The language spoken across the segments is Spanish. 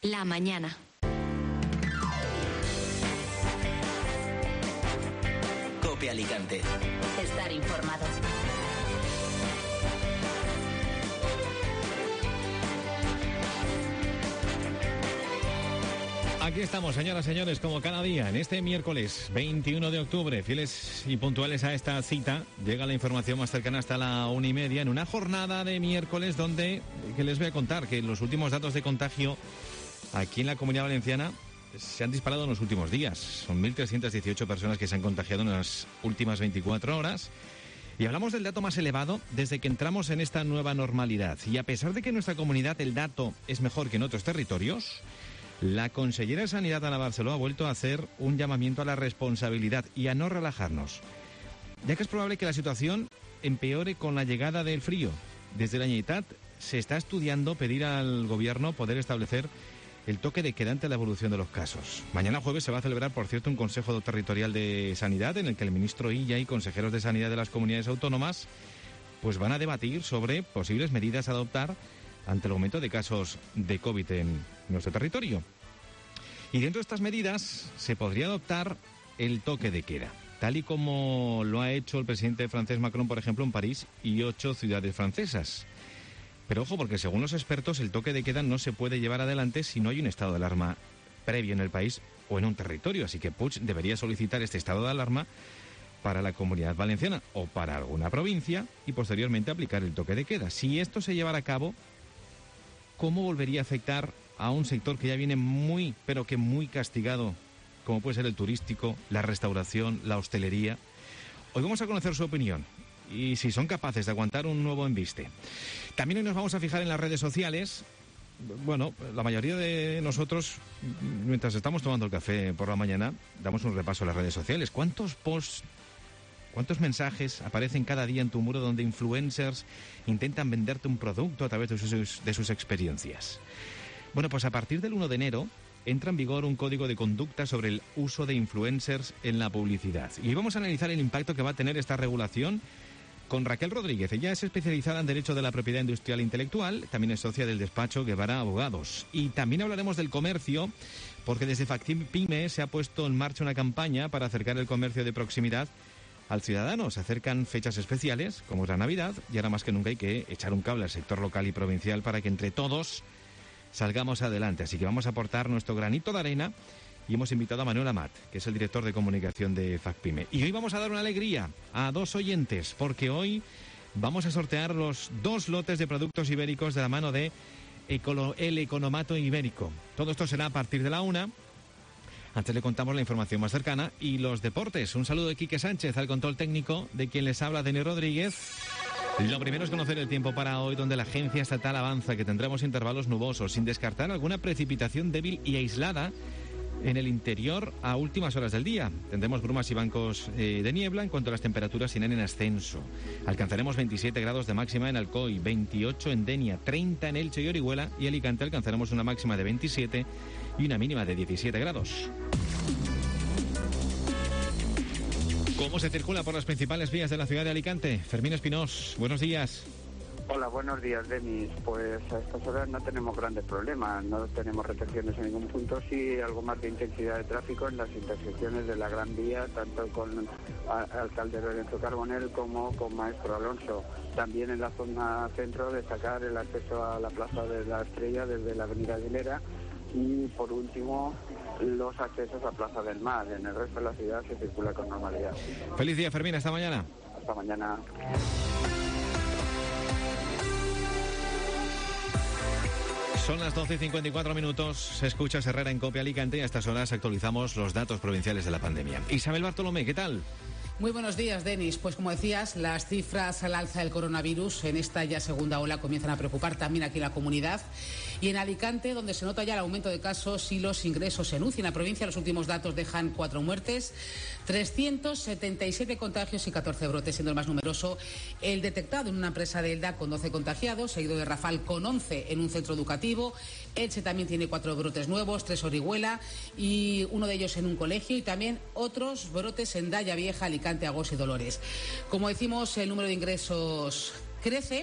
La mañana. COPE Alicante. Estar informado. Aquí estamos, señoras y señores, como cada día, en este miércoles 21 de octubre, fieles y puntuales a esta cita, llega la información más cercana hasta la 1:30, en una jornada de miércoles donde, que les voy a contar, que los últimos datos de contagio aquí en la Comunidad Valenciana se han disparado en los últimos días. Son 1.318 personas que se han contagiado en las últimas 24 horas. Y hablamos del dato más elevado desde que entramos en esta nueva normalidad. Y a pesar de que en nuestra comunidad el dato es mejor que en otros territorios, la consellera de Sanidad, Ana Barceló, ha vuelto a hacer un llamamiento a la responsabilidad y a no relajarnos, ya que es probable que la situación empeore con la llegada del frío. Desde la Generalitat se está estudiando pedir al Gobierno poder establecer el toque de queda ante la evolución de los casos. Mañana jueves se va a celebrar, por cierto, un Consejo Territorial de Sanidad en el que el ministro Illa y consejeros de Sanidad de las comunidades autónomas pues van a debatir sobre posibles medidas a adoptar ante el aumento de casos de COVID en nuestro territorio. Y dentro de estas medidas se podría adoptar el toque de queda, tal y como lo ha hecho el presidente francés Macron, por ejemplo, en París y 8 ciudades francesas. Pero ojo, porque según los expertos, el toque de queda no se puede llevar adelante si no hay un estado de alarma previo en el país o en un territorio. Así que Puig debería solicitar este estado de alarma para la Comunidad Valenciana o para alguna provincia y posteriormente aplicar el toque de queda. Si esto se llevara a cabo, ¿cómo volvería a afectar a un sector que ya viene muy, pero que muy castigado, como puede ser el turístico, la restauración, la hostelería? Hoy vamos a conocer su opinión y si son capaces de aguantar un nuevo embiste. También hoy nos vamos a fijar en las redes sociales. Bueno, la mayoría de nosotros, mientras estamos tomando el café por la mañana, damos un repaso a las redes sociales. ¿Cuántos posts, cuántos mensajes aparecen cada día en tu muro donde influencers intentan venderte un producto a través de sus experiencias? Bueno, pues a partir del 1 de enero entra en vigor un código de conducta sobre el uso de influencers en la publicidad. Y hoy vamos a analizar el impacto que va a tener esta regulación con Raquel Rodríguez. Ella es especializada en Derecho de la Propiedad Industrial e Intelectual, también es socia del despacho Guevara Abogados. Y también hablaremos del comercio, porque desde FacPime se ha puesto en marcha una campaña para acercar el comercio de proximidad al ciudadano. Se acercan fechas especiales, como es la Navidad, y ahora más que nunca hay que echar un cable al sector local y provincial para que entre todos salgamos adelante. Así que vamos a aportar nuestro granito de arena y hemos invitado a Manuel Amat, que es el director de comunicación de FacPime. Y hoy vamos a dar una alegría a 2 oyentes, porque hoy vamos a sortear los 2 lotes de productos ibéricos de la mano de El Economato Ibérico. Todo esto será a partir de la 1. Antes le contamos la información más cercana y los deportes. Un saludo de Quique Sánchez al control técnico, de quien les habla Denis Rodríguez. Lo primero es conocer el tiempo para hoy, donde la agencia estatal avanza que tendremos intervalos nubosos, sin descartar alguna precipitación débil y aislada en el interior a últimas horas del día. Tendremos brumas y bancos de niebla, en cuanto a las temperaturas irán en ascenso. Alcanzaremos 27 grados de máxima en Alcoy, 28 en Denia, 30 en Elche y Orihuela, y Alicante alcanzaremos una máxima de 27 y una mínima de 17 grados. ¿Cómo se circula por las principales vías de la ciudad de Alicante? Fermín Espinós, buenos días. Hola, buenos días, Denis. Pues a estas horas no tenemos grandes problemas, no tenemos retenciones en ningún punto, sí algo más de intensidad de tráfico en las intersecciones de la Gran Vía, tanto con Alcalde Lorenzo Carbonell como con Maestro Alonso. También en la zona centro destacar el acceso a la Plaza de la Estrella desde la Avenida Aguilera y, por último, los accesos a Plaza del Mar. En el resto de la ciudad se circula con normalidad. Feliz día, Fermín, hasta mañana. Hasta mañana. Son las 12:54 minutos, se escucha Herrera en COPE Alicante y a estas horas actualizamos los datos provinciales de la pandemia. Isabel Bartolomé, ¿qué tal? Muy buenos días, Denis. Pues como decías, las cifras al alza del coronavirus en esta ya segunda ola comienzan a preocupar también aquí en la comunidad. Y en Alicante, donde se nota ya el aumento de casos y los ingresos en UCI. En la provincia los últimos datos dejan 4 muertes, 377 contagios y 14 brotes, siendo el más numeroso el detectado en una empresa de Elda con 12 contagiados, seguido de Rafal con 11 en un centro educativo. Elche también tiene 4 brotes nuevos, 3 Orihuela y uno de ellos en un colegio, y también otros brotes en Daya Vieja, Alicante, Agos y Dolores. Como decimos, el número de ingresos crece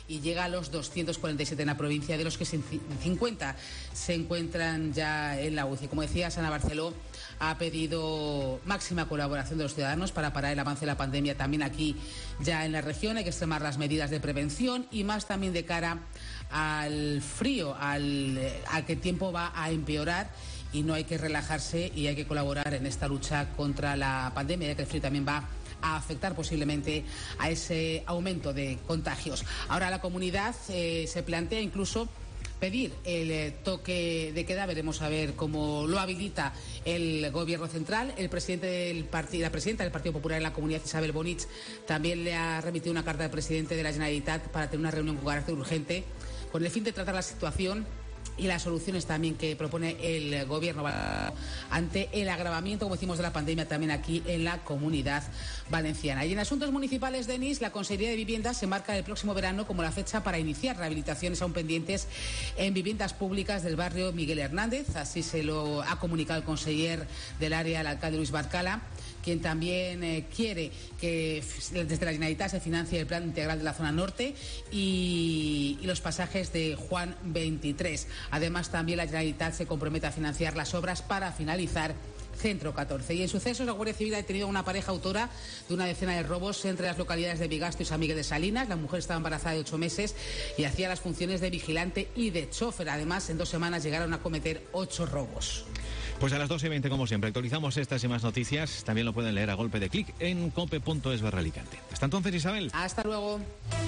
y llega a los 247 en la provincia, de los que 50 se encuentran ya en la UCI. Como decía, Ana Barceló ha pedido máxima colaboración de los ciudadanos para parar el avance de la pandemia también aquí ya en la región. Hay que extremar las medidas de prevención y más también de cara al frío, a que el tiempo va a empeorar, y no hay que relajarse y hay que colaborar en esta lucha contra la pandemia, ya que el frío también va a afectar posiblemente a ese aumento de contagios. Ahora la comunidad se plantea incluso pedir el toque de queda. Veremos a ver cómo lo habilita el Gobierno central. La presidenta del Partido Popular en la Comunidad, Isabel Bonich, también le ha remitido una carta al presidente de la Generalitat para tener una reunión con carácter urgente con el fin de tratar la situación y las soluciones también que propone el Gobierno ante el agravamiento, como decimos, de la pandemia también aquí en la Comunidad Valenciana. Y en asuntos municipales, Denis, la Consejería de Vivienda se marca el próximo verano como la fecha para iniciar rehabilitaciones aún pendientes en viviendas públicas del barrio Miguel Hernández. Así se lo ha comunicado el conseller del área, el alcalde Luis Barcala, quien también quiere que desde la Generalitat se financie el plan integral de la zona norte y los pasajes de Juan 23. Además, también la Generalitat se compromete a financiar las obras para finalizar Centro 14. Y en sucesos, la Guardia Civil ha detenido a una pareja autora de una decena de robos entre las localidades de Bigasto y San Miguel de Salinas. La mujer estaba embarazada de 8 meses y hacía las funciones de vigilante y de chofer. Además, en 2 semanas llegaron a cometer 8 robos. Pues a las 2:20, como siempre, actualizamos estas y más noticias. También lo pueden leer a golpe de clic en cope.es/Alicante. Hasta entonces, Isabel. Hasta luego.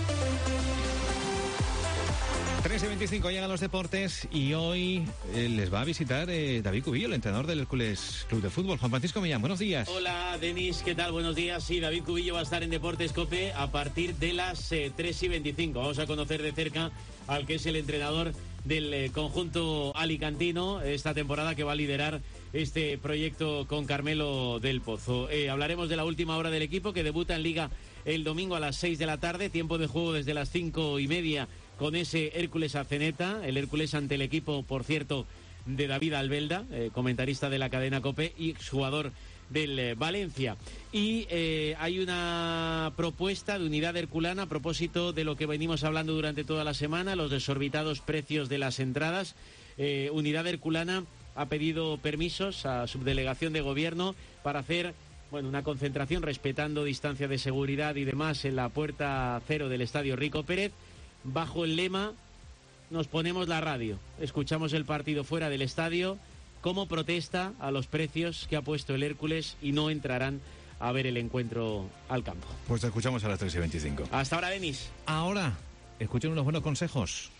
13:25 llegan los deportes y hoy les va a visitar David Cubillo, el entrenador del Hércules Club de Fútbol. Juan Francisco Millán, buenos días. Hola, Denis, ¿qué tal? Buenos días. Sí, David Cubillo va a estar en Deportes COPE a partir de las 3:25. Vamos a conocer de cerca al que es el entrenador del conjunto alicantino esta temporada, que va a liderar este proyecto con Carmelo del Pozo. Hablaremos de la última hora del equipo, que debuta en Liga el domingo a las 6 de la tarde, tiempo de juego desde las 5:30 con ese Hércules Azeneta, el Hércules ante el equipo, por cierto, de David Albelda, comentarista de la cadena COPE y exjugador del Valencia. Y hay una propuesta de Unidad Herculana a propósito de lo que venimos hablando durante toda la semana, los desorbitados precios de las entradas. Unidad Herculana ha pedido permisos a subdelegación de gobierno para hacer una concentración respetando distancia de seguridad y demás en la puerta cero del Estadio Rico Pérez, bajo el lema "Nos ponemos la radio, escuchamos el partido fuera del estadio", como protesta a los precios que ha puesto el Hércules, y no entrarán a ver el encuentro al campo. Pues te escuchamos a las 3:25. Hasta ahora, Denis. Ahora, escuchen unos buenos consejos.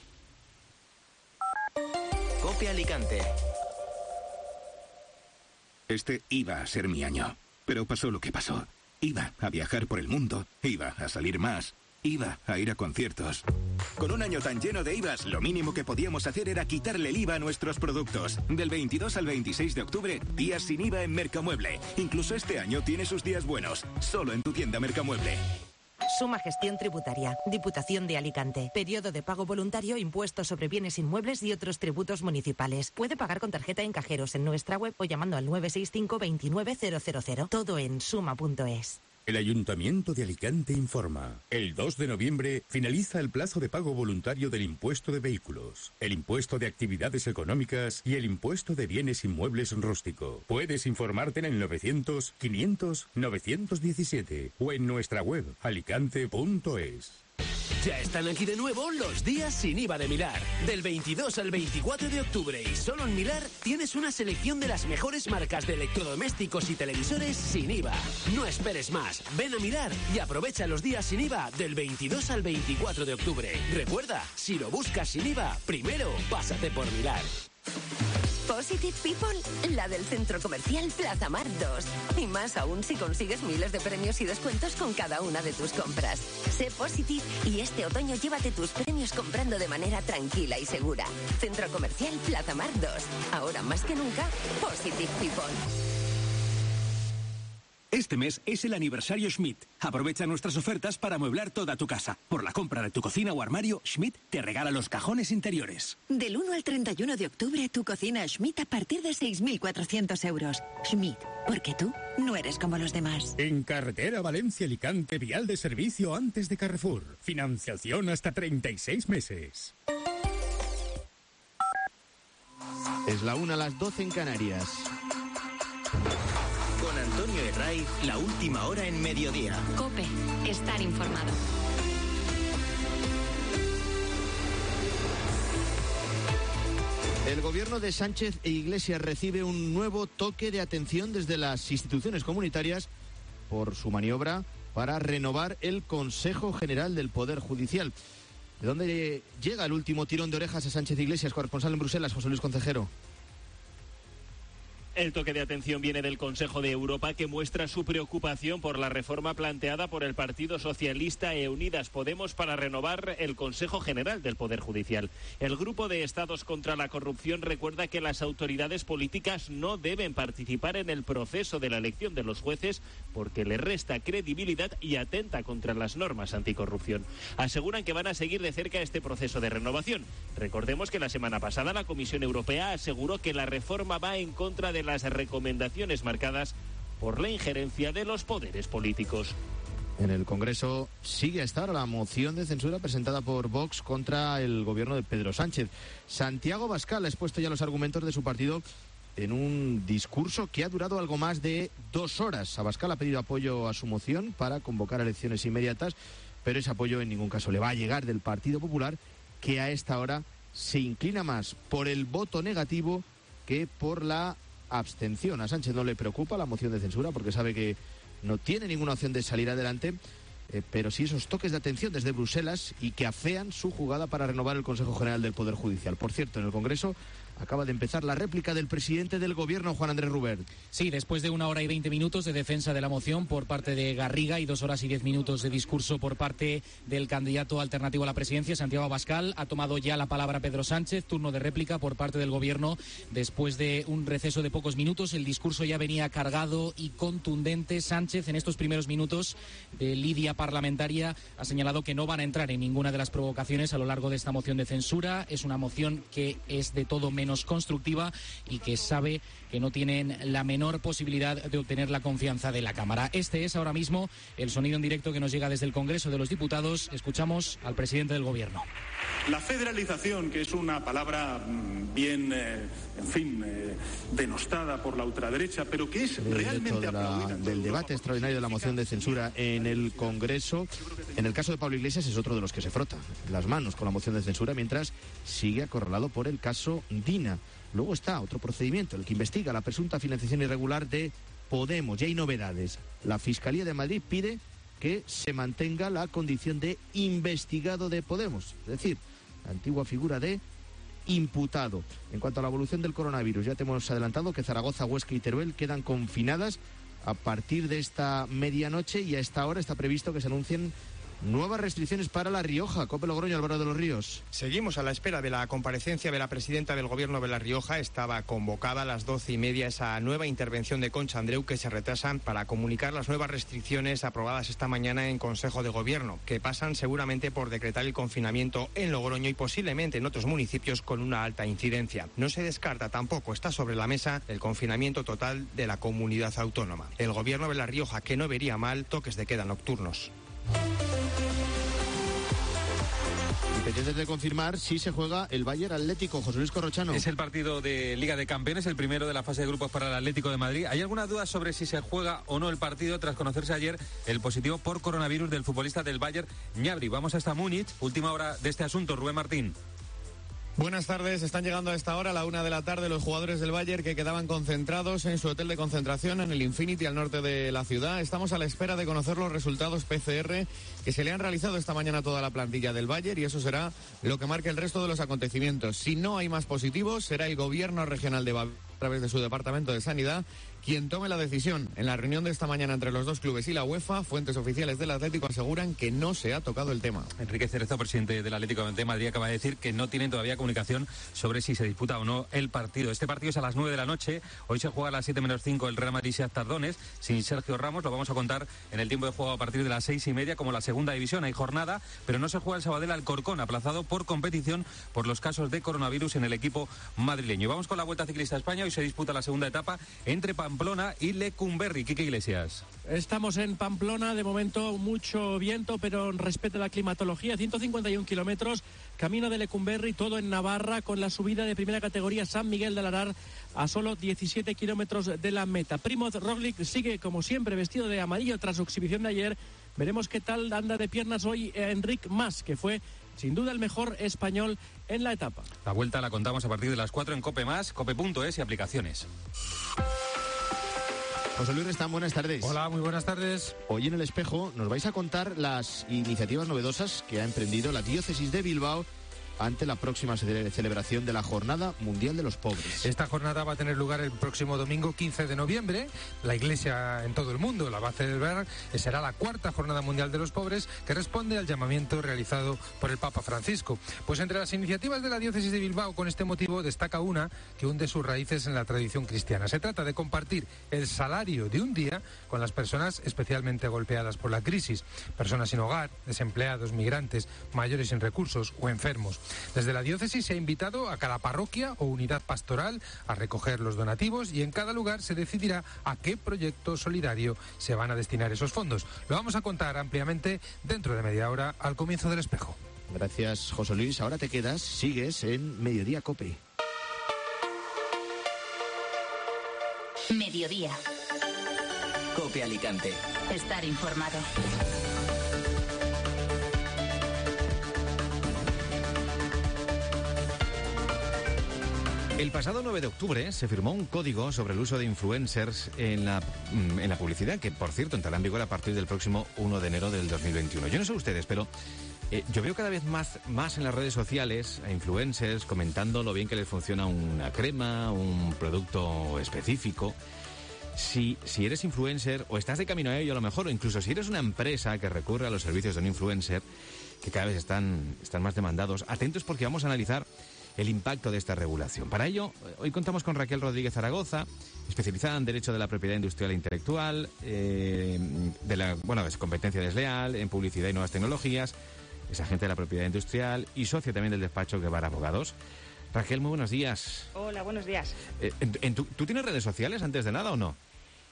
COPE Alicante. Este iba a ser mi año, pero pasó lo que pasó. Iba a viajar por el mundo, iba a salir más, iba a ir a conciertos. Con un año tan lleno de IVAs, lo mínimo que podíamos hacer era quitarle el IVA a nuestros productos. Del 22 al 26 de octubre, días sin IVA en Mercamueble. Incluso este año tiene sus días buenos, solo en tu tienda Mercamueble. Suma Gestión Tributaria, Diputación de Alicante. Periodo de pago voluntario, impuestos sobre bienes inmuebles y otros tributos municipales. Puede pagar con tarjeta en cajeros en nuestra web o llamando al 965 29 000. Todo en suma.es. El Ayuntamiento de Alicante informa. El 2 de noviembre finaliza el plazo de pago voluntario del impuesto de vehículos, el impuesto de actividades económicas y el impuesto de bienes inmuebles rústico. Puedes informarte en el 900 500 917 o en nuestra web alicante.es. Ya están aquí de nuevo los días sin IVA de Milar. Del 22 al 24 de octubre y solo en Milar tienes una selección de las mejores marcas de electrodomésticos y televisores sin IVA. No esperes más, ven a Milar y aprovecha los días sin IVA del 22 al 24 de octubre. Recuerda, si lo buscas sin IVA, primero pásate por Milar. Positive People, la del Centro Comercial Plaza Mar 2. Y más aún si consigues miles de premios y descuentos con cada una de tus compras. Sé positive y este otoño llévate tus premios comprando de manera tranquila y segura. Centro Comercial Plaza Mar 2. Ahora más que nunca, Positive People. Este mes es el aniversario Schmidt. Aprovecha nuestras ofertas para amueblar toda tu casa. Por la compra de tu cocina o armario, Schmidt te regala los cajones interiores. Del 1 al 31 de octubre, tu cocina Schmidt a partir de 6.400 euros. Schmidt, porque tú no eres como los demás. En carretera Valencia-Alicante, vial de servicio antes de Carrefour. Financiación hasta 36 meses. Es la 1 a las 12 en Canarias. Con Antonio Herray, la última hora en mediodía. COPE, estar informado. El gobierno de Sánchez e Iglesias recibe un nuevo toque de atención desde las instituciones comunitarias por su maniobra para renovar el Consejo General del Poder Judicial. ¿De dónde llega el último tirón de orejas a Sánchez e Iglesias? Corresponsal en Bruselas, José Luis Concejero. El toque de atención viene del Consejo de Europa, que muestra su preocupación por la reforma planteada por el Partido Socialista e Unidas Podemos para renovar el Consejo General del Poder Judicial. El Grupo de Estados contra la Corrupción recuerda que las autoridades políticas no deben participar en el proceso de la elección de los jueces porque le resta credibilidad y atenta contra las normas anticorrupción. Aseguran que van a seguir de cerca este proceso de renovación. Recordemos que la semana pasada la Comisión Europea aseguró que la reforma va en contra de las recomendaciones marcadas por la injerencia de los poderes políticos. En el Congreso sigue hasta ahora la moción de censura presentada por Vox contra el gobierno de Pedro Sánchez. Santiago Abascal ha expuesto ya los argumentos de su partido en un discurso que ha durado algo más de 2 horas. Abascal ha pedido apoyo a su moción para convocar elecciones inmediatas, pero ese apoyo en ningún caso le va a llegar del Partido Popular, que a esta hora se inclina más por el voto negativo que por la abstención. A Sánchez no le preocupa la moción de censura porque sabe que no tiene ninguna opción de salir adelante, pero sí esos toques de atención desde Bruselas y que afean su jugada para renovar el Consejo General del Poder Judicial. Por cierto, en el Congreso acaba de empezar la réplica del presidente del Gobierno, Juan Andrés Rubert. Sí, después de 1 hora y 20 minutos de defensa de la moción por parte de Garriga y 2 horas y 10 minutos de discurso por parte del candidato alternativo a la presidencia, Santiago Abascal, ha tomado ya la palabra Pedro Sánchez. Turno de réplica por parte del Gobierno después de un receso de pocos minutos. El discurso ya venía cargado y contundente. Sánchez, en estos primeros minutos de lidia parlamentaria, ha señalado que no van a entrar en ninguna de las provocaciones a lo largo de esta moción de censura. Es una moción que es de todo menos constructiva y que sabe que no tienen la menor posibilidad de obtener la confianza de la Cámara. Este es ahora mismo el sonido en directo que nos llega desde el Congreso de los Diputados. Escuchamos al presidente del Gobierno. La federalización, que es una palabra bien, denostada por la ultraderecha, pero que es realmente aplaudida del debate extraordinario de la moción de censura en el Congreso. En el caso de Pablo Iglesias es otro de los que se frota las manos con la moción de censura mientras sigue acorralado por el caso Dina. Luego está otro procedimiento, el que investiga la presunta financiación irregular de Podemos. Ya hay novedades. La Fiscalía de Madrid pide que se mantenga la condición de investigado de Podemos, es decir, la antigua figura de imputado. En cuanto a la evolución del coronavirus, ya te hemos adelantado que Zaragoza, Huesca y Teruel quedan confinadas a partir de esta medianoche y a esta hora está previsto que se anuncien nuevas restricciones para La Rioja. COPE Logroño, Álvaro de los Ríos. Seguimos a la espera de la comparecencia de la presidenta del Gobierno de La Rioja. Estaba convocada a las 12:30 esa nueva intervención de Concha Andreu, que se retrasa para comunicar las nuevas restricciones aprobadas esta mañana en Consejo de Gobierno, que pasan seguramente por decretar el confinamiento en Logroño y posiblemente en otros municipios con una alta incidencia. No se descarta tampoco, está sobre la mesa, el confinamiento total de la comunidad autónoma. El Gobierno de La Rioja, que no vería mal toques de queda nocturnos. Y pendientes de confirmar si se juega el Bayern Atlético. José Luis Corrochano. Es el partido de Liga de Campeones, el primero de la fase de grupos para el Atlético de Madrid. ¿Hay alguna duda sobre si se juega o no el partido tras conocerse ayer el positivo por coronavirus del futbolista del Bayern, Gnabry? Vamos hasta Múnich. Última hora de este asunto, Rubén Martín. Buenas tardes, están llegando a esta hora, a la 1 de la tarde, los jugadores del Bayern que quedaban concentrados en su hotel de concentración en el Infinity al norte de la ciudad. Estamos a la espera de conocer los resultados PCR que se le han realizado esta mañana a toda la plantilla del Bayern y eso será lo que marque el resto de los acontecimientos. Si no hay más positivos, será el gobierno regional de Baviera, a través de su departamento de sanidad, quien tome la decisión. En la reunión de esta mañana entre los dos clubes y la UEFA, fuentes oficiales del Atlético aseguran que no se ha tocado el tema. Enrique Cerezo, presidente del Atlético de Madrid, acaba de decir que no tienen todavía comunicación sobre si se disputa o no el partido. Este partido es a las 9 de la noche. Hoy se juega a las 7 menos 5 el Real Madrid-Shakhtar Donetsk sin Sergio Ramos. Lo vamos a contar en el tiempo de juego a partir de las 6:30 como la segunda división. Hay jornada, pero no se juega el Sabadell Alcorcón, aplazado por competición por los casos de coronavirus en el equipo madrileño. Y vamos con la Vuelta Ciclista a España. Hoy se disputa la segunda etapa entre Pamplona y Lecumberri. Quique Iglesias. Estamos en Pamplona, de momento mucho viento, pero respecto a la climatología, 151 kilómetros, camino de Lecumberri, todo en Navarra, con la subida de primera categoría San Miguel del Arar a solo 17 kilómetros de la meta. Primoz Roglic sigue, como siempre, vestido de amarillo tras su exhibición de ayer. Veremos qué tal anda de piernas hoy Enric Mas, que fue sin duda el mejor español en la etapa. La vuelta la contamos a partir de las 4 en Cope+, cope.es y aplicaciones. José Luis Restán, buenas tardes. Hola, muy buenas tardes. Hoy en El Espejo nos vais a contar las iniciativas novedosas que ha emprendido la diócesis de Bilbao ante la próxima celebración de la Jornada Mundial de los Pobres. Esta jornada va a tener lugar el próximo domingo 15 de noviembre. La Iglesia en todo el mundo la va a celebrar. Será la cuarta Jornada Mundial de los Pobres, que responde al llamamiento realizado por el Papa Francisco. Pues entre las iniciativas de la diócesis de Bilbao con este motivo destaca una que hunde sus raíces en la tradición cristiana. Se trata de compartir el salario de un día con las personas especialmente golpeadas por la crisis, personas sin hogar, desempleados, migrantes, mayores sin recursos o enfermos. Desde la diócesis se ha invitado a cada parroquia o unidad pastoral a recoger los donativos y en cada lugar se decidirá a qué proyecto solidario se van a destinar esos fondos. Lo vamos a contar ampliamente dentro de media hora al comienzo del Espejo. Gracias, José Luis. Ahora te quedas, sigues en Mediodía Cope. Mediodía. Cope Alicante. Estar informado. El pasado 9 de octubre se firmó un código sobre el uso de influencers en la publicidad, que por cierto entrará en vigor a partir del próximo 1 de enero del 2021. Yo no sé ustedes, pero yo veo cada vez más en las redes sociales a influencers comentando lo bien que les funciona una crema, un producto específico. Si eres influencer o estás de camino a ello a lo mejor, o incluso si eres una empresa que recurre a los servicios de un influencer, que cada vez están más demandados, atentos porque vamos a analizar el impacto de esta regulación. Para ello, hoy contamos con Raquel Rodríguez Zaragoza, especializada en Derecho de la Propiedad Industrial e Intelectual, es competencia desleal, en publicidad y nuevas tecnologías, es agente de la propiedad industrial y socia también del despacho Guevara Abogados. Raquel, muy buenos días. Hola, buenos días. ¿Tú tienes redes sociales antes de nada o no?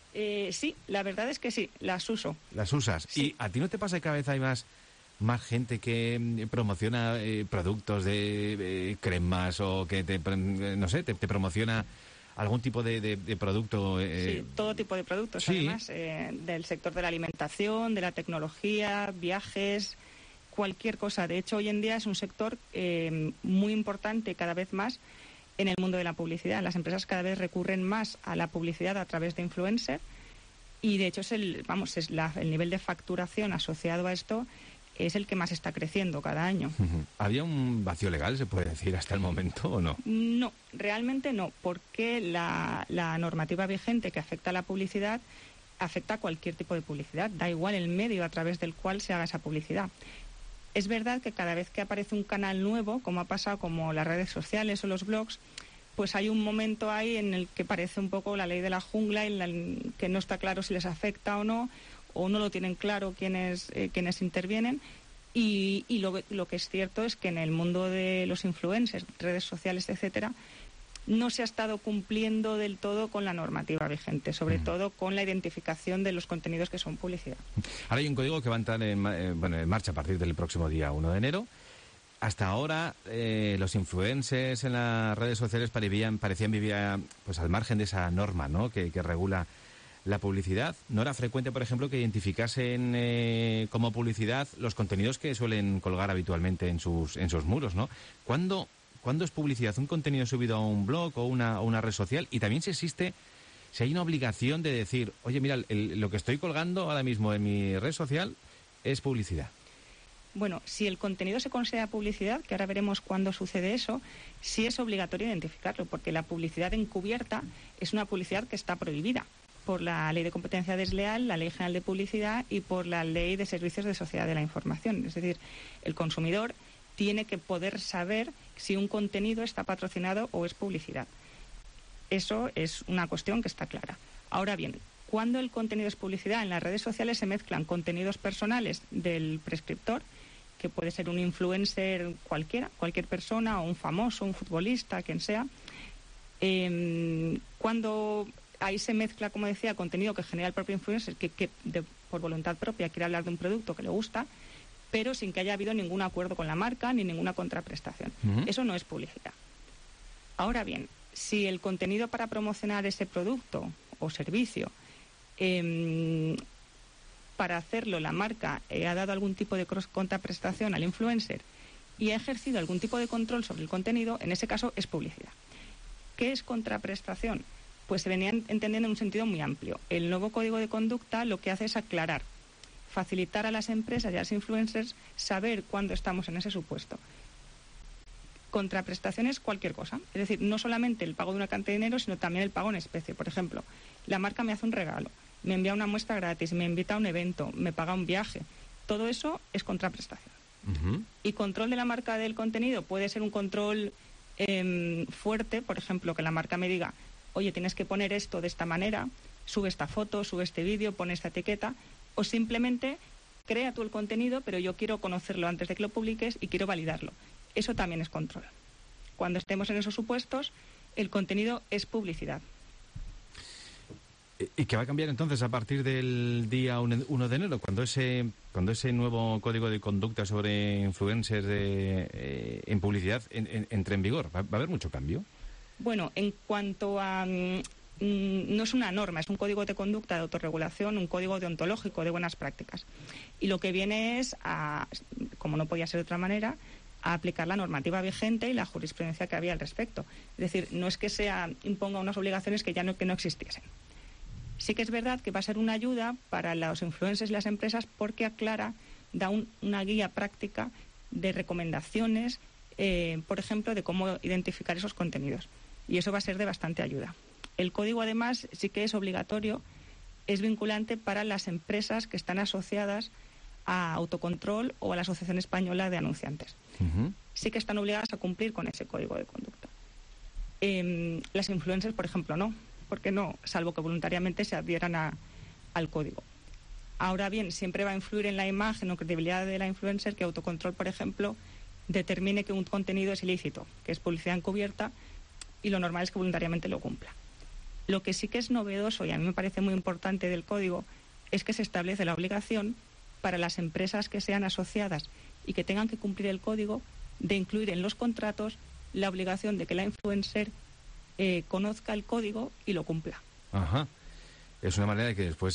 Sí, la verdad es que sí, las uso. ¿Las usas? Sí. ¿Y a ti no te pasa que cada vez hay más gente que promociona productos de cremas o que te promociona algún tipo de producto? Sí, todo tipo de productos, sí. Además, del sector de la alimentación, de la tecnología, viajes, cualquier cosa. De hecho, hoy en día es un sector muy importante cada vez más en el mundo de la publicidad. Las empresas cada vez recurren más a la publicidad a través de influencers y, de hecho, el nivel de facturación asociado a esto es el que más está creciendo cada año. ¿Había un vacío legal, se puede decir, hasta el momento o no? No, realmente no, porque la normativa vigente que afecta a la publicidad afecta a cualquier tipo de publicidad, da igual el medio a través del cual se haga esa publicidad. Es verdad que cada vez que aparece un canal nuevo, como ha pasado como las redes sociales o los blogs, pues hay un momento ahí en el que parece un poco la ley de la jungla, en que no está claro si les afecta o no lo tienen claro quienes intervienen. Y lo que es cierto es que en el mundo de los influencers, redes sociales, etcétera, no se ha estado cumpliendo del todo con la normativa vigente, sobre todo con la identificación de los contenidos que son publicidad. Ahora hay un código que va a entrar en marcha a partir del próximo día 1 de enero. Hasta ahora los influencers en las redes sociales parecían vivir pues al margen de esa norma, ¿no?, que regula la publicidad. No era frecuente, por ejemplo, que identificasen como publicidad los contenidos que suelen colgar habitualmente en sus muros, ¿no? ¿Cuándo es publicidad? ¿Un contenido subido a un blog o una red social? Y también si hay una obligación de decir, oye, mira, lo que estoy colgando ahora mismo en mi red social es publicidad. Bueno, si el contenido se considera publicidad, que ahora veremos cuándo sucede eso, sí es obligatorio identificarlo, porque la publicidad encubierta es una publicidad que está prohibida. por la Ley de Competencia Desleal, la Ley General de Publicidad y por la Ley de Servicios de Sociedad de la Información. Es decir, el consumidor tiene que poder saber si un contenido está patrocinado o es publicidad. Eso es una cuestión que está clara. Ahora bien, cuando el contenido es publicidad, en las redes sociales se mezclan contenidos personales del prescriptor, que puede ser un influencer cualquiera, cualquier persona, o un famoso, un futbolista, quien sea. Cuando ahí se mezcla, como decía, contenido que genera el propio influencer, que por voluntad propia quiere hablar de un producto que le gusta, pero sin que haya habido ningún acuerdo con la marca ni ninguna contraprestación. Eso no es publicidad. Ahora bien, si el contenido para promocionar ese producto o servicio, para hacerlo la marca ha dado algún tipo de contraprestación al influencer y ha ejercido algún tipo de control sobre el contenido, en ese caso es publicidad. ¿Qué es contraprestación? Pues se venía entendiendo en un sentido muy amplio. El nuevo Código de Conducta lo que hace es aclarar, facilitar a las empresas y a los influencers saber cuándo estamos en ese supuesto. Contraprestación es cualquier cosa. Es decir, no solamente el pago de una cantidad de dinero, sino también el pago en especie. Por ejemplo, la marca me hace un regalo, me envía una muestra gratis, me invita a un evento, me paga un viaje. Todo eso es contraprestación. Y control de la marca del contenido puede ser un control fuerte, por ejemplo, que la marca me diga, oye, tienes que poner esto de esta manera, sube esta foto, sube este vídeo, pone esta etiqueta, o simplemente crea tú el contenido, pero yo quiero conocerlo antes de que lo publiques y quiero validarlo. Eso también es control. Cuando estemos en esos supuestos, el contenido es publicidad. ¿Y qué va a cambiar entonces a partir del día 1 de enero, cuando ese nuevo Código de Conducta sobre influencers en publicidad entre en vigor? ¿Va a haber mucho cambio? Bueno, en cuanto a... no es una norma, es un código de conducta de autorregulación, un código deontológico de buenas prácticas. Y lo que viene es, como no podía ser de otra manera, a aplicar la normativa vigente y la jurisprudencia que había al respecto. Es decir, no es que imponga unas obligaciones que no existiesen. Sí que es verdad que va a ser una ayuda para los influencers y las empresas porque aclara, da una guía práctica de recomendaciones, por ejemplo, de cómo identificar esos contenidos. Y eso va a ser de bastante ayuda. El código, además, sí que es obligatorio, es vinculante para las empresas que están asociadas a Autocontrol o a la Asociación Española de Anunciantes. Sí que están obligadas a cumplir con ese código de conducta. Las influencers, por ejemplo, no. Porque no, salvo que voluntariamente se adhieran al código. Ahora bien, siempre va a influir en la imagen o credibilidad de la influencer que Autocontrol, por ejemplo, determine que un contenido es ilícito, que es publicidad encubierta, y lo normal es que voluntariamente lo cumpla. Lo que sí que es novedoso, y a mí me parece muy importante del código, es que se establece la obligación para las empresas que sean asociadas y que tengan que cumplir el código de incluir en los contratos la obligación de que la influencer conozca el código y lo cumpla. Ajá. Es una manera de que después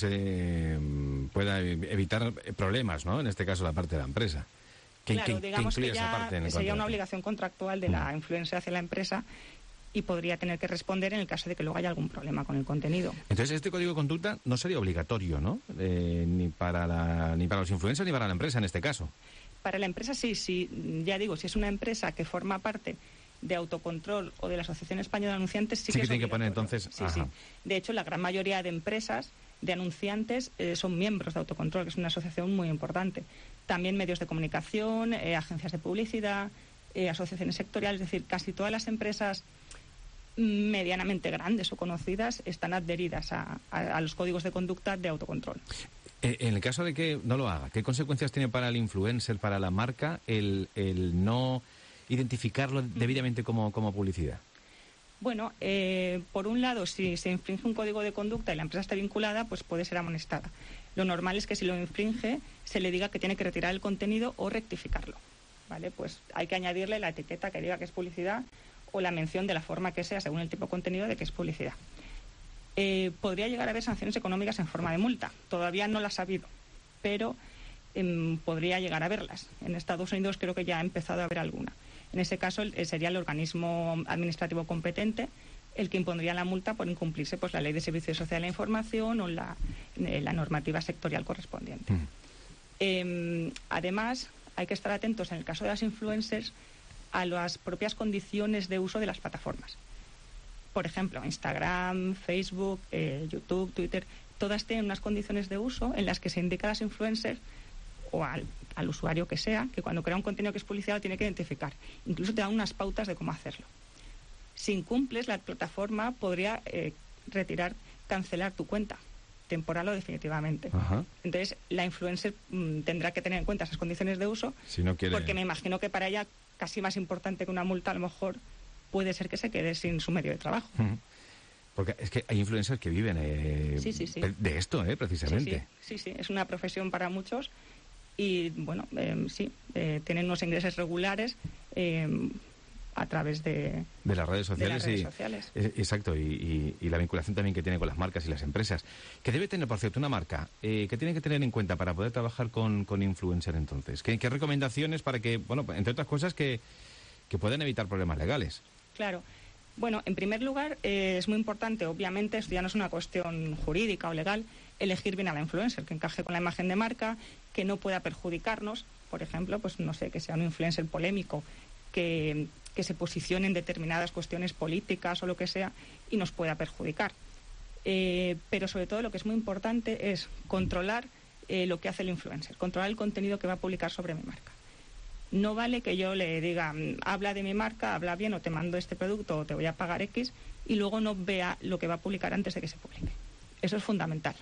pueda evitar problemas, ¿no? En este caso, la parte de la empresa. Claro, digamos que ya sería una obligación contractual de la influencer hacia la empresa y podría tener que responder en el caso de que luego haya algún problema con el contenido. Entonces, este código de conducta no sería obligatorio, ¿no? Ni para los influencers ni para la empresa en este caso. Para la empresa sí, ya digo, si es una empresa que forma parte de Autocontrol o de la Asociación Española de Anunciantes, sí que tiene que poner entonces. Sí. De hecho, la gran mayoría de empresas de anunciantes son miembros de Autocontrol, que es una asociación muy importante. También medios de comunicación, agencias de publicidad, asociaciones sectoriales, es decir, casi todas las empresas medianamente grandes o conocidas están adheridas a los códigos de conducta de Autocontrol. En el caso de que no lo haga, ¿qué consecuencias tiene para el influencer, para la marca, el no identificarlo debidamente como publicidad? Bueno, por un lado, si se infringe un código de conducta y la empresa está vinculada, pues puede ser amonestada. Lo normal es que si lo infringe, se le diga que tiene que retirar el contenido o rectificarlo, ¿vale? Pues hay que añadirle la etiqueta que diga que es publicidad o la mención de la forma que sea, según el tipo de contenido, de que es publicidad. Podría llegar a haber sanciones económicas en forma de multa. Todavía no las ha habido, pero podría llegar a haberlas. En Estados Unidos creo que ya ha empezado a haber alguna. En ese caso sería el organismo administrativo competente el que impondría la multa por incumplirse pues la Ley de Servicios de Sociedad de la Información o la normativa sectorial correspondiente. Además, hay que estar atentos en el caso de las influencers a las propias condiciones de uso de las plataformas. Por ejemplo, Instagram, Facebook, YouTube, Twitter, todas tienen unas condiciones de uso en las que se indica a las influencers o al usuario que sea, que cuando crea un contenido que es publicidad lo tiene que identificar. Incluso te dan unas pautas de cómo hacerlo. Si incumples, la plataforma podría cancelar tu cuenta, temporal o definitivamente. Ajá. Entonces, la influencer tendrá que tener en cuenta esas condiciones de uso, si no quiere... porque me imagino que para ella, casi más importante que una multa, a lo mejor puede ser que se quede sin su medio de trabajo. Porque es que hay influencers que viven sí. de esto, precisamente. Sí, es una profesión para muchos y, bueno, tienen unos ingresos regulares a través de las redes sociales. Sociales. Exacto, y la vinculación también que tiene con las marcas y las empresas. ¿Qué debe tener, por cierto, una marca? ¿Qué tiene que tener en cuenta para poder trabajar con influencer entonces? ¿Qué recomendaciones para que, bueno, entre otras cosas, que puedan evitar problemas legales? Claro. Bueno, en primer lugar, es muy importante, obviamente, esto ya no es una cuestión jurídica o legal, elegir bien a la influencer, que encaje con la imagen de marca, que no pueda perjudicarnos, por ejemplo, pues no sé, que sea un influencer polémico, que se posicione en determinadas cuestiones políticas o lo que sea y nos pueda perjudicar. Pero sobre todo lo que es muy importante es controlar lo que hace el influencer, controlar el contenido que va a publicar sobre mi marca. No vale que yo le diga, habla de mi marca, habla bien, o te mando este producto, o te voy a pagar X, y luego no vea lo que va a publicar antes de que se publique. Eso es fundamental.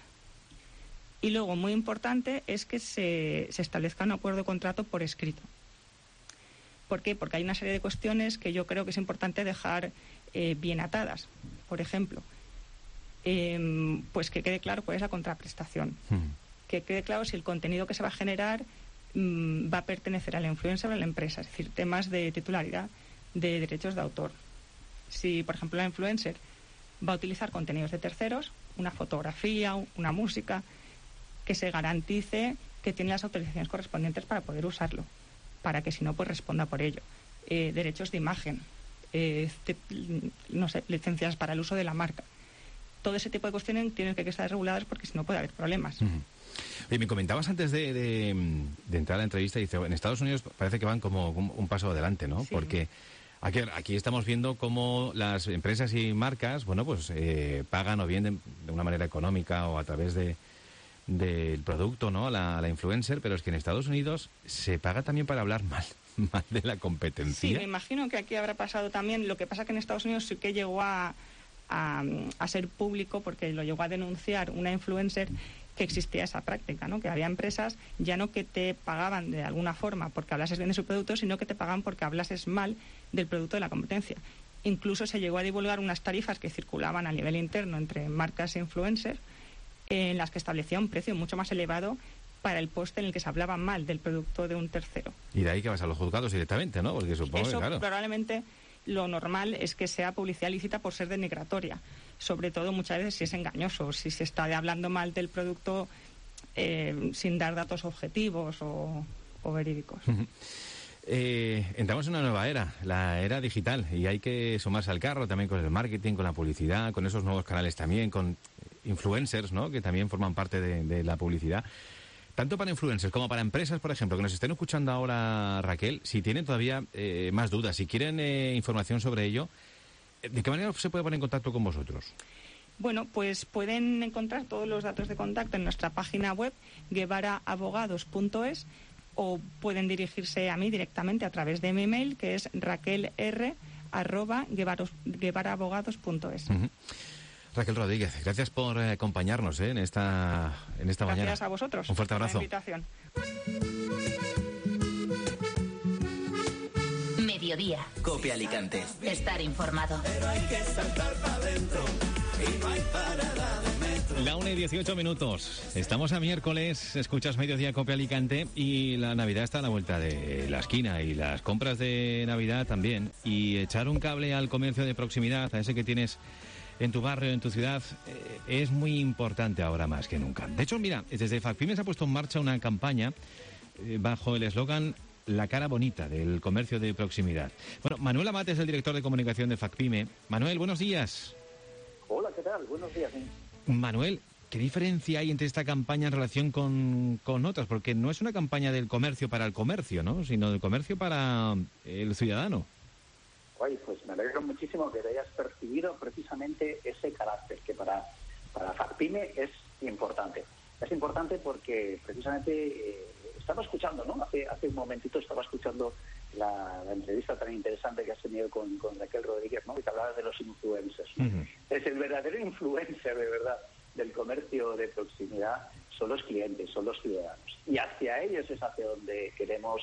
Y luego, muy importante, es que se establezca un acuerdo de contrato por escrito. ¿Por qué? Porque hay una serie de cuestiones que yo creo que es importante dejar bien atadas. Por ejemplo, pues que quede claro cuál es la contraprestación. Que quede claro si el contenido que se va a generar va a pertenecer a la influencer o a la empresa, es decir, temas de titularidad, de derechos de autor. Si, por ejemplo, la influencer va a utilizar contenidos de terceros, una fotografía, una música, que se garantice que tiene las autorizaciones correspondientes para poder usarlo, para que si no, pues responda por ello. Derechos de imagen, no sé, licencias para el uso de la marca. Todo ese tipo de cuestiones tienen que estar reguladas porque si no puede haber problemas. Y me comentabas antes de entrar a la entrevista, dice, en Estados Unidos parece que van como un paso adelante, ¿no? Sí. Porque aquí estamos viendo cómo las empresas y marcas, bueno, pues pagan o bien de una manera económica o a través del producto, ¿no? A la influencer, pero es que en Estados Unidos se paga también para hablar mal de la competencia. Sí, me imagino que aquí habrá pasado también. Lo que pasa que en Estados Unidos sí que llegó a ser público, porque lo llegó a denunciar una influencer, que existía esa práctica, ¿no? Que había empresas ya no que te pagaban de alguna forma porque hablases bien de su producto, sino que te pagaban porque hablases mal del producto de la competencia. Incluso se llegó a divulgar unas tarifas que circulaban a nivel interno entre marcas e influencers, en las que establecía un precio mucho más elevado para el post en el que se hablaba mal del producto de un tercero. Y de ahí que vas a los juzgados directamente, ¿no? Porque supongo eso, que, claro, probablemente lo normal es que sea publicidad lícita por ser denigratoria. Sobre todo muchas veces si es engañoso, si se está hablando mal del producto sin dar datos objetivos o verídicos. Entramos en una nueva era, la era digital, y hay que sumarse al carro también con el marketing, con la publicidad, con esos nuevos canales también, con influencers, ¿no? Que también forman parte de la publicidad. Tanto para influencers como para empresas, por ejemplo, que nos estén escuchando ahora, Raquel, si tienen todavía más dudas, si quieren información sobre ello, ¿de qué manera se puede poner en contacto con vosotros? Bueno, pues pueden encontrar todos los datos de contacto en nuestra página web, guevaraabogados.es, o pueden dirigirse a mí directamente a través de mi email, que es raquelr@guevaraabogados.es. Raquel Rodríguez, gracias por acompañarnos en esta mañana. Gracias a vosotros. Un fuerte abrazo. Por la invitación. Mediodía. Cope Alicante. Estar informado. Pero hay que saltar para adentro y no hay parada de metro. La 1:18. Estamos a miércoles, escuchas Mediodía Cope Alicante y la Navidad está a la vuelta de la esquina y las compras de Navidad también. Y echar un cable al comercio de proximidad, a ese que tienes en tu barrio, en tu ciudad, es muy importante ahora más que nunca. De hecho, mira, desde FACPIME se ha puesto en marcha una campaña bajo el eslogan La cara bonita del comercio de proximidad. Bueno, Manuel Amat es el director de comunicación de FACPIME. Manuel, buenos días. Hola, ¿qué tal? Buenos días. Manuel, ¿qué diferencia hay entre esta campaña en relación con otras? Porque no es una campaña del comercio para el comercio, ¿no? Sino del comercio para el ciudadano. Ay, pues Me alegro muchísimo que hayas percibido precisamente ese carácter que para FACPYME es importante. Es importante porque precisamente estaba escuchando, ¿no? Hace un momentito estaba escuchando la entrevista tan interesante que has tenido con Raquel Rodríguez, ¿no? Y te hablabas de los influencers, ¿no? Es el verdadero influencer, de verdad, del comercio de proximidad son los clientes, son los ciudadanos. Y hacia ellos es hacia donde queremos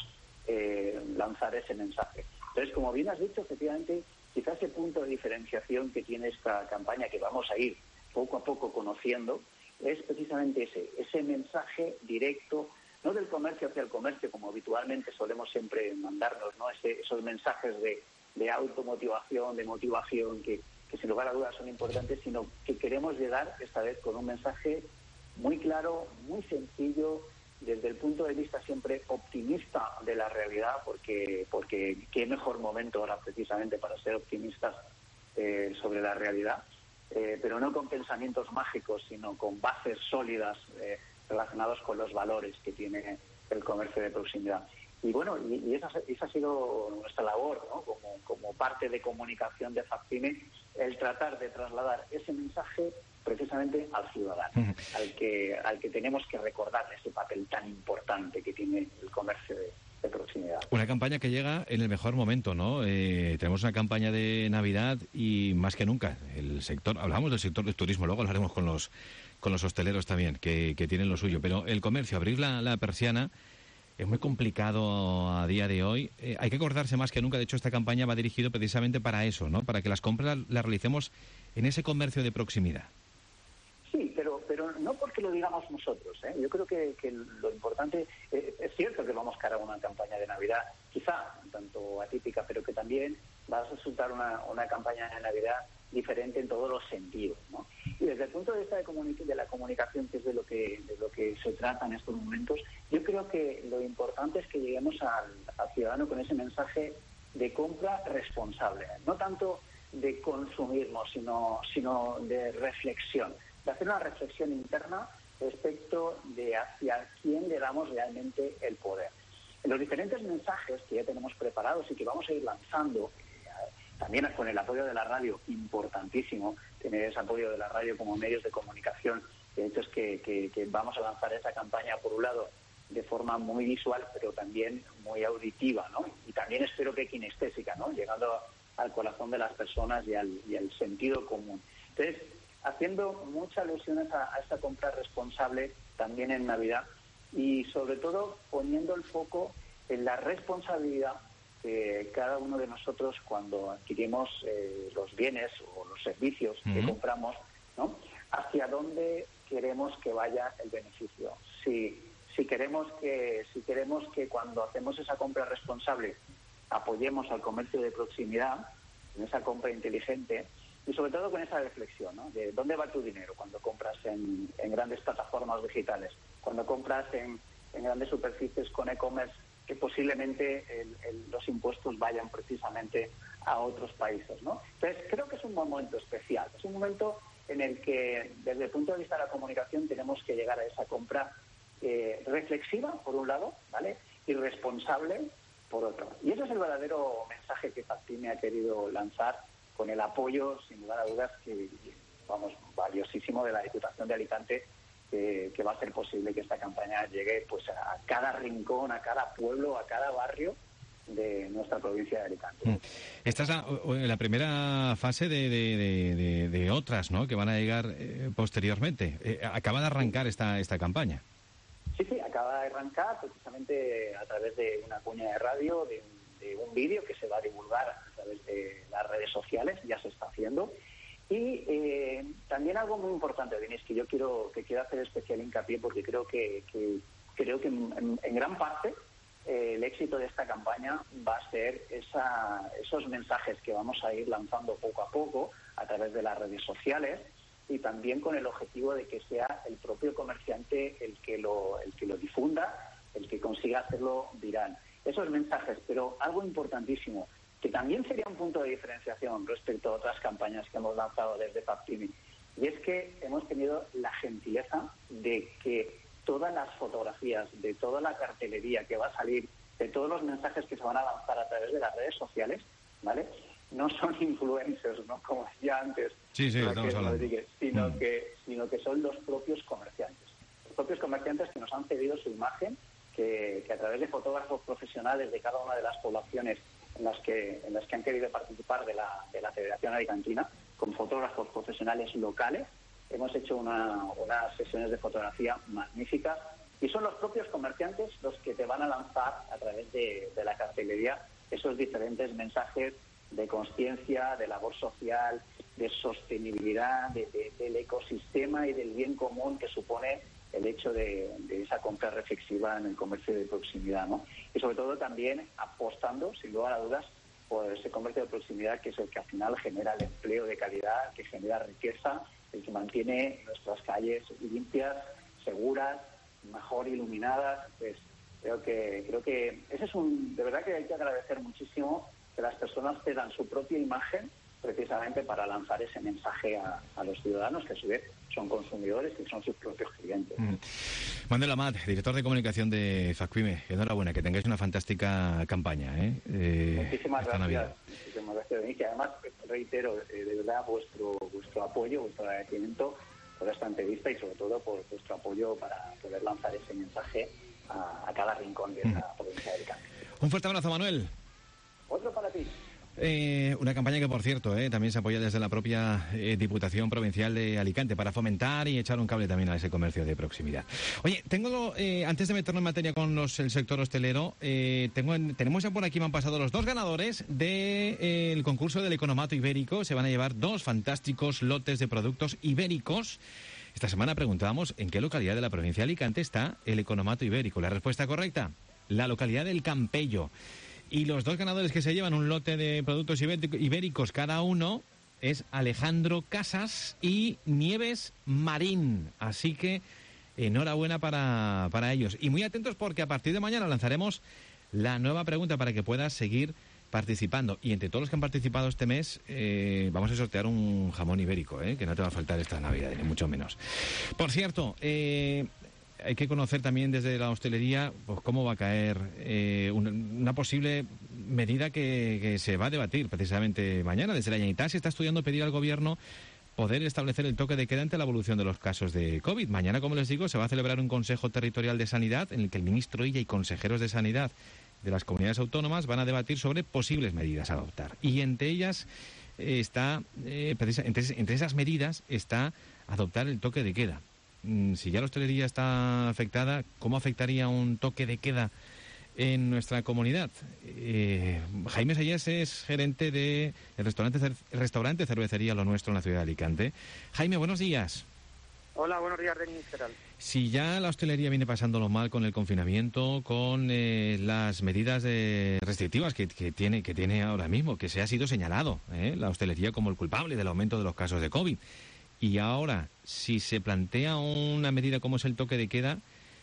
lanzar ese mensaje. Entonces, como bien has dicho, efectivamente, quizás ese punto de diferenciación que tiene esta campaña, que vamos a ir poco a poco conociendo, es precisamente ese mensaje directo, no del comercio hacia el comercio, como habitualmente solemos siempre mandarnos, ¿no? Esos mensajes de automotivación, de motivación, que sin lugar a dudas son importantes, sino que queremos llegar esta vez con un mensaje muy claro, muy sencillo, desde el punto de vista siempre optimista de la realidad, porque qué mejor momento ahora precisamente para ser optimistas sobre la realidad, pero no con pensamientos mágicos, sino con bases sólidas relacionados con los valores que tiene el comercio de proximidad. Y bueno, y esa ha sido nuestra labor, ¿no? Como parte de comunicación de FACPYME, el tratar de trasladar ese mensaje precisamente al ciudadano, al que tenemos que recordarle ese papel tan importante que tiene el comercio de proximidad. Una campaña que llega en el mejor momento, ¿no? Tenemos una campaña de Navidad y más que nunca el sector, hablamos del sector del turismo, luego hablaremos con los hosteleros también, que tienen lo suyo, pero el comercio, abrir la persiana es muy complicado a día de hoy. Hay que acordarse más que nunca, de hecho esta campaña va dirigido precisamente para eso, ¿no? Para que las compras las realicemos en ese comercio de proximidad. Sí, pero no porque lo digamos nosotros, ¿eh? Yo creo que lo importante, es cierto que vamos cara a una campaña de Navidad, quizá un tanto atípica, pero que también va a resultar una campaña de Navidad diferente en todos los sentidos, ¿no? Y desde el punto de vista de la comunicación, que es de lo que se trata en estos momentos, yo creo que lo importante es que lleguemos al ciudadano con ese mensaje de compra responsable, no tanto de consumismo, sino de reflexión, de hacer una reflexión interna respecto de hacia quién le damos realmente el poder. En los diferentes mensajes que ya tenemos preparados y que vamos a ir lanzando, también con el apoyo de la radio, importantísimo tener ese apoyo de la radio como medios de comunicación. De hecho, es que vamos a lanzar esa campaña, por un lado, de forma muy visual, pero también muy auditiva, ¿no? Y también espero que kinestésica, ¿no? Llegando al corazón de las personas y al sentido común. Entonces, haciendo mucha alusión a esta compra responsable también en Navidad y, sobre todo, poniendo el foco en la responsabilidad que cada uno de nosotros, cuando adquirimos los bienes o los servicios que compramos, ¿no? Hacia dónde queremos que vaya el beneficio. Si queremos que cuando hacemos esa compra responsable apoyemos al comercio de proximidad, en esa compra inteligente, y sobre todo con esa reflexión, ¿no? De dónde va tu dinero cuando compras en grandes plataformas digitales, cuando compras en grandes superficies con e-commerce, que posiblemente los impuestos vayan precisamente a otros países, ¿no? Entonces, creo que es un momento especial, es un momento en el que, desde el punto de vista de la comunicación, tenemos que llegar a esa compra reflexiva, por un lado, ¿vale? Y responsable, por otro. Y ese es el verdadero mensaje que FACPYME ha querido lanzar, con el apoyo, sin lugar a dudas, valiosísimo de la Diputación de Alicante, que va a hacer posible que esta campaña llegue pues a cada rincón, a cada pueblo, a cada barrio de nuestra provincia de Alicante. Esta es la primera fase de otras, ¿no?, que van a llegar posteriormente. Acaba de arrancar esta campaña. Sí, acaba de arrancar precisamente a través de una cuña de radio, de un vídeo que se va a divulgar a través de las redes sociales, ya se está haciendo. Y también algo muy importante, Denis, que yo quiero hacer especial hincapié, porque creo que en gran parte el éxito de esta campaña va a ser esos mensajes que vamos a ir lanzando poco a poco a través de las redes sociales, y también con el objetivo de que sea el propio comerciante el que lo difunda, el que consiga hacerlo viral. Esos mensajes, pero algo importantísimo, que también sería un punto de diferenciación respecto a otras campañas que hemos lanzado desde FACPYME, y es que hemos tenido la gentileza de que todas las fotografías, de toda la cartelería que va a salir, de todos los mensajes que se van a lanzar a través de las redes sociales, ¿vale?, no son influencers, ¿no? Como decía antes, sí, Raquel Rodríguez, sino que son los propios comerciantes. Los propios comerciantes que nos han cedido su imagen, que a través de fotógrafos profesionales de cada una de las poblaciones en las que han querido participar de la Federación Alicantina, con fotógrafos profesionales locales, hemos hecho unas sesiones de fotografía magníficas, y son los propios comerciantes los que te van a lanzar a través de la cartelería esos diferentes mensajes de conciencia, de labor social, de sostenibilidad, del ecosistema y del bien común que supone el hecho de esa compra reflexiva en el comercio de proximidad, ¿no? Y sobre todo también apostando, sin lugar a dudas, por ese comercio de proximidad, que es el que al final genera el empleo de calidad, que genera riqueza, el que mantiene nuestras calles limpias, seguras, mejor iluminadas. Pues creo que ese es de verdad que hay que agradecer muchísimo que las personas te dan su propia imagen precisamente para lanzar ese mensaje a los ciudadanos, que a su vez son consumidores y son sus propios clientes. Manuel Amat, director de comunicación de Facpime, enhorabuena, que tengáis una fantástica campaña. Muchísimas gracias. Muchísimas gracias, Denis, y además reitero de verdad vuestro apoyo, vuestro agradecimiento por esta entrevista y sobre todo por vuestro apoyo para poder lanzar ese mensaje a cada rincón de la provincia de Alicante. Un fuerte abrazo, Manuel. Otro para ti. Una campaña que, por cierto, también se apoya desde la propia Diputación Provincial de Alicante para fomentar y echar un cable también a ese comercio de proximidad. Oye, antes de meternos en materia con el sector hostelero, tenemos ya por aquí, me han pasado los dos ganadores del concurso del Economato Ibérico. Se van a llevar 2 fantásticos lotes de productos ibéricos. Esta semana preguntábamos en qué localidad de la provincia de Alicante está el Economato Ibérico. La respuesta correcta, la localidad del Campello. Y los 2 ganadores que se llevan un lote de productos ibéricos cada uno es Alejandro Casas y Nieves Marín. Así que enhorabuena para ellos. Y muy atentos, porque a partir de mañana lanzaremos la nueva pregunta para que puedas seguir participando. Y entre todos los que han participado este mes, vamos a sortear un jamón ibérico, que no te va a faltar esta Navidad, ni mucho menos. Por cierto, hay que conocer también desde la hostelería pues cómo va a caer una posible medida que se va a debatir precisamente mañana. Desde la Generalitat se está estudiando pedir al Gobierno poder establecer el toque de queda ante la evolución de los casos de COVID. Mañana, como les digo, se va a celebrar un Consejo Territorial de Sanidad en el que el ministro Illa y consejeros de Sanidad de las comunidades autónomas van a debatir sobre posibles medidas a adoptar. Y entre ellas está, entre esas medidas está adoptar el toque de queda. Si ya la hostelería está afectada, ¿cómo afectaría un toque de queda en nuestra comunidad? Jaime Sayés es gerente del restaurante Cervecería Lo Nuestro en la ciudad de Alicante. Jaime, buenos días. Hola, buenos días, Denis. ¿Qué tal? Si ya la hostelería viene pasándolo mal con el confinamiento, con las medidas restrictivas que tiene ahora mismo, que se ha sido señalado la hostelería como el culpable del aumento de los casos de COVID. Y ahora, si se plantea una medida como es el toque de queda,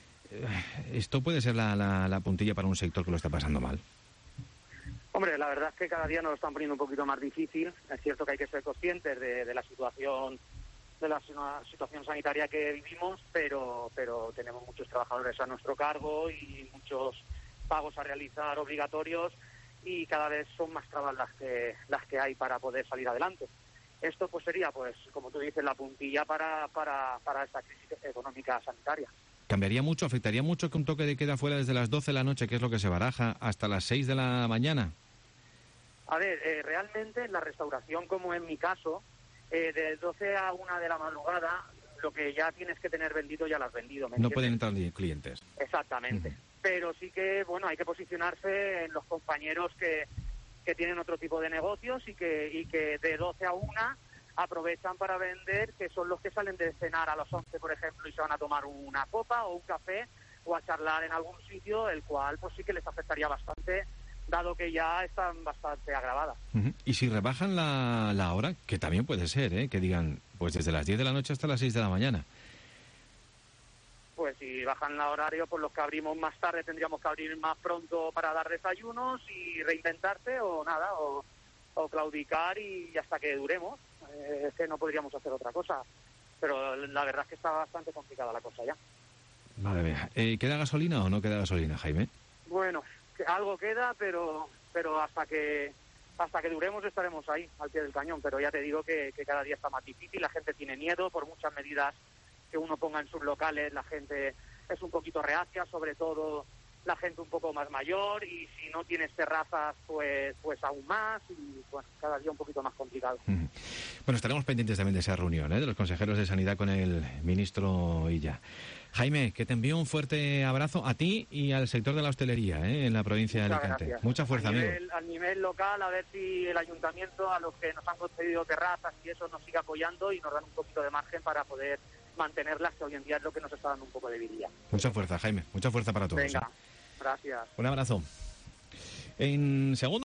esto puede ser la puntilla para un sector que lo está pasando mal. Hombre, la verdad es que cada día nos lo están poniendo un poquito más difícil. Es cierto que hay que ser conscientes de la situación sanitaria que vivimos, pero tenemos muchos trabajadores a nuestro cargo y muchos pagos a realizar obligatorios, y cada vez son más trabas las que hay para poder salir adelante. Esto pues sería, pues como tú dices, la puntilla para esta crisis económica sanitaria. ¿Cambiaría mucho, afectaría mucho que un toque de queda fuera desde las 12 de la noche, que es lo que se baraja, hasta las 6 de la mañana? A ver, realmente en la restauración, como en mi caso, de 12 a 1 de la madrugada, lo que ya tienes que tener vendido ya lo has vendido. No pueden entrar clientes. Exactamente. Pero sí que, bueno, hay que posicionarse en los compañeros que tienen otro tipo de negocios y que de 12 a 1 aprovechan para vender, que son los que salen de cenar a las 11, por ejemplo, y se van a tomar una copa o un café o a charlar en algún sitio, el cual pues sí que les afectaría bastante, dado que ya están bastante agravadas. Y si rebajan la hora, que también puede ser, que digan, pues desde las 10 de la noche hasta las 6 de la mañana. Pues si bajan el horario, pues los que abrimos más tarde tendríamos que abrir más pronto para dar desayunos y reinventarse o nada, o claudicar y hasta que duremos. Es que no podríamos hacer otra cosa. Pero la verdad es que está bastante complicada la cosa ya. Madre mía. ¿Queda gasolina o no queda gasolina, Jaime? Bueno, algo queda, pero hasta que hasta que duremos estaremos ahí, al pie del cañón, pero ya te digo que cada día está más difícil, la gente tiene miedo por muchas medidas que uno ponga en sus locales, la gente es un poquito reacia, sobre todo la gente un poco más mayor, y si no tienes terrazas, pues aún más, y bueno, cada día un poquito más complicado. Bueno, estaremos pendientes también de esa reunión, de los consejeros de Sanidad con el ministro Illa. Jaime, que te envío un fuerte abrazo a ti y al sector de la hostelería en la provincia de Alicante. Gracias. Mucha fuerza, amigo. A nivel local, a ver si el ayuntamiento, a los que nos han concedido terrazas y eso, nos sigue apoyando y nos dan un poquito de margen para poder mantenerlas, que hoy en día es lo que nos está dando un poco de vidilla. Mucha fuerza, Jaime. Mucha fuerza para todos. Venga, gracias. Un abrazo. En segundo